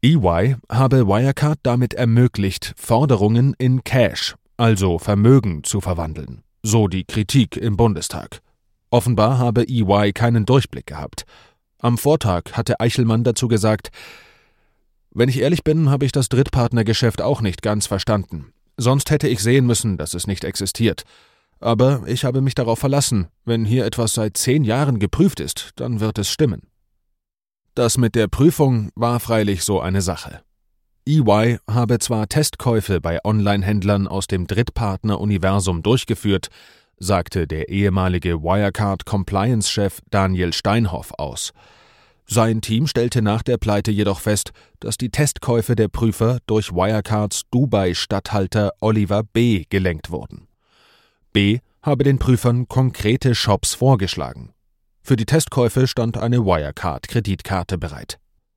EY habe Wirecard damit ermöglicht, Forderungen in Cash, also Vermögen, zu verwandeln, so die Kritik im Bundestag. Offenbar habe EY keinen Durchblick gehabt. Am Vortag hatte Eichelmann dazu gesagt: Wenn ich ehrlich bin, habe ich das Drittpartnergeschäft auch nicht ganz verstanden. Sonst hätte ich sehen müssen, dass es nicht existiert. Aber ich habe mich darauf verlassen, wenn hier etwas seit 10 Jahren geprüft ist, dann wird es stimmen. Das mit der Prüfung war freilich so eine Sache. EY habe zwar Testkäufe bei Online-Händlern aus dem Drittpartner-Universum durchgeführt, sagte der ehemalige Wirecard-Compliance-Chef Daniel Steinhoff aus. Sein Team stellte nach der Pleite jedoch fest, dass die Testkäufe der Prüfer durch Wirecards Dubai-Statthalter Oliver B. gelenkt wurden. B. habe den Prüfern konkrete Shops vorgeschlagen. Für die Testkäufe stand eine Wirecard-Kreditkarte bereit.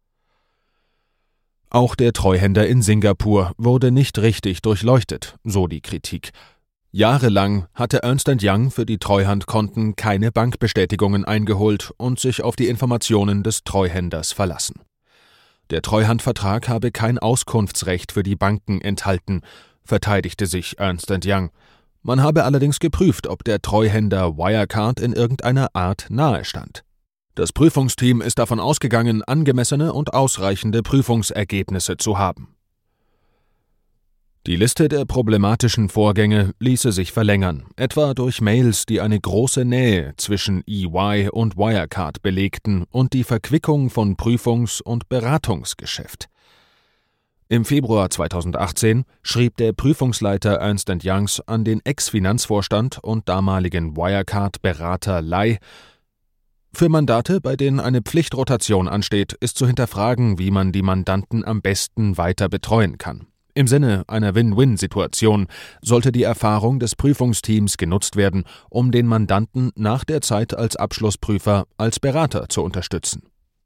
Auch der Treuhänder in Singapur wurde nicht richtig durchleuchtet, so die Kritik. Jahrelang hatte Ernst & Young für die Treuhandkonten keine Bankbestätigungen eingeholt und sich auf die Informationen des Treuhänders verlassen. Der Treuhandvertrag habe kein Auskunftsrecht für die Banken enthalten, verteidigte sich Ernst & Young. Man habe allerdings geprüft, ob der Treuhänder Wirecard in irgendeiner Art nahe stand. Das Prüfungsteam ist davon ausgegangen, angemessene und ausreichende Prüfungsergebnisse zu haben. Die Liste der problematischen Vorgänge ließe sich verlängern, etwa durch Mails, die eine große Nähe zwischen EY und Wirecard belegten und die Verquickung von Prüfungs- und Beratungsgeschäft. Im Februar 2018 schrieb der Prüfungsleiter Ernst & Youngs an den Ex-Finanzvorstand und damaligen Wirecard-Berater Lai: Für Mandate, bei denen eine Pflichtrotation ansteht, ist zu hinterfragen, wie man die Mandanten am besten weiter betreuen kann. Im Sinne einer Win-Win-Situation sollte die Erfahrung des Prüfungsteams genutzt werden, um den Mandanten nach der Zeit als Abschlussprüfer als Berater zu unterstützen.